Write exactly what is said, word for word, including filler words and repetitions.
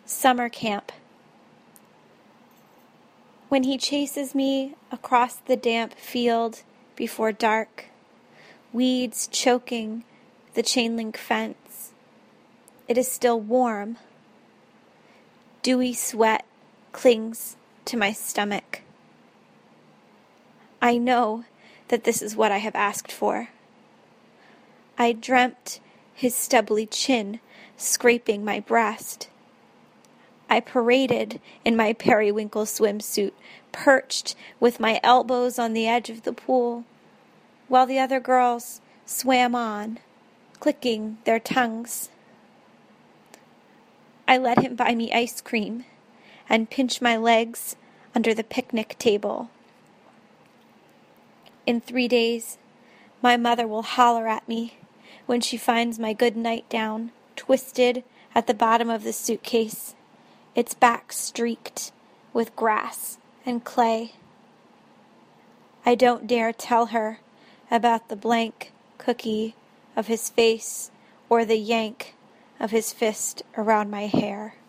Summer camp. When he chases me across the damp field before dark, weeds choking the chain-link fence, it is still warm. Dewy sweat clings to my stomach. I know that this is what I have asked for. I dreamt his stubbly chin scraping my breast. I paraded in my periwinkle swimsuit, perched with my elbows on the edge of the pool, while the other girls swam on, clicking their tongues. I let him buy me ice cream and pinch my legs under the picnic table. In three days, my mother will holler at me when she finds my good nightgown twisted at the bottom of the suitcase, its back streaked with grass and clay. I don't dare tell her about the blank cookie of his face or the yank of his fist around my hair.